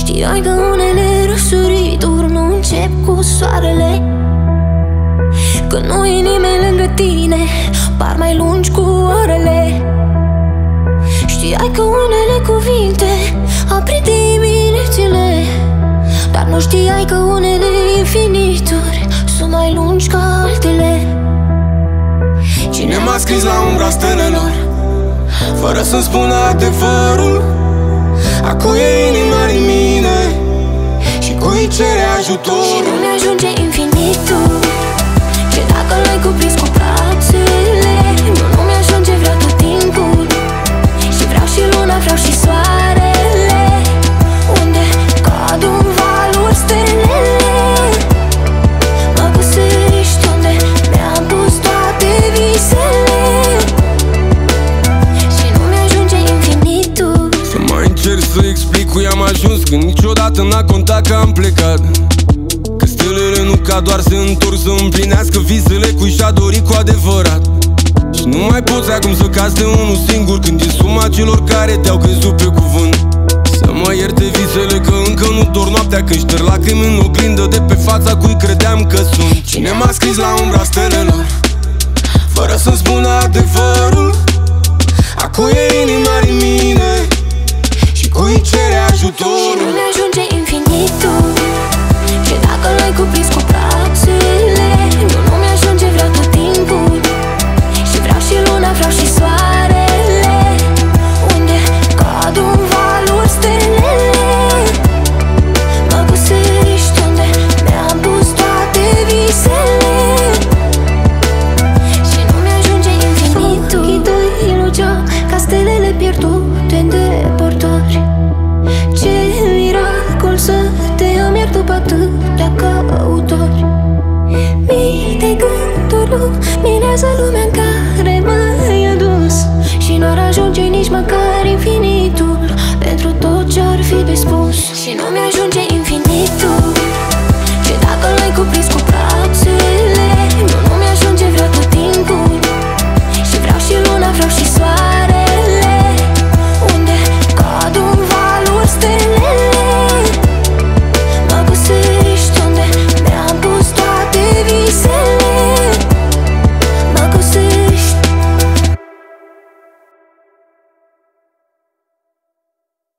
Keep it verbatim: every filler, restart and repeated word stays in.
Știai că unele răsărituri nu încep cu soarele, că nu e nimeni lângă tine, par mai lungi cu orele. Știai că unele cuvinte aprind diminețile, dar nu știai că unele infinituri sunt mai lungi ca altele. Cine m-a scris la umbra stelelor, fără să-mi spună adevărul? Acu e inima din mine și cui cere ajutor. Și nu mi-ajunge infinitul, ce dacă l-ai cuprins cu brațele. Nu, nu mi-ajunge, vreau tot timpul, și vreau și luna, vreau și soarele, unde cad în valuri stelele. Mă găsești unde mi-am pus toate visele, și nu mi-ajunge infinitul. Să mai încerc să explic cui am ajuns, când niciodată n-a contat că am plecat. Că stelele nu ca doar se întorc să împlinească visele cui și-a dorit cu adevărat. Și nu mai poți acum să cazi de unul singur, când e suma celor care te-au crezut pe cuvânt. Să mă ierte visele că încă nu dor noaptea, când șterg lacrimi în oglindă de pe fața cui credeam că sunt. Cine m-a scris la umbra stelelor, fără să-mi spună adevărul? Acu e inima din mine și cui cere ajutor. Și nu mi-ajunge infinitul, ce dacă l-ai cuprins cu brațele. Nu, nu mi-ajunge, vreau tot timpul, și vreau și luna, vreau și soarele, unde cad în valuri stelele. Mă găsești unde mi-am pus toate visele, și nu mi-ajunge infinitul. Ochii tăi ilugeau ca stelele pierdute în depărtări. Ce miracol să te am iar după atâtea căutări. Mii de gânduri luminează lumea în care m-ai adus, și n-ar ajunge nici măcar infinitul pentru tot ce-ar fi de spus. Și nu mi-ajunge